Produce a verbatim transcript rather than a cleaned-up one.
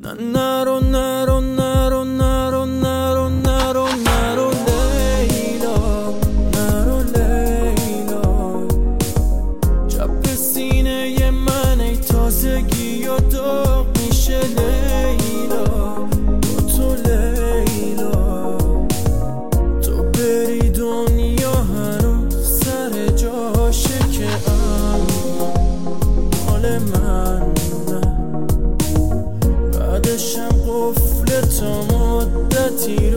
نرو نرو نرو نرو نرو نرو نرو لیلا، نرو لیلا. چپ سینه من ای تازگی و داغ میشه لیلا، با تو لیلا. تو بری دنیا هنوز سر جاشه که اما مال من بعدشم قفل تا مدتی رو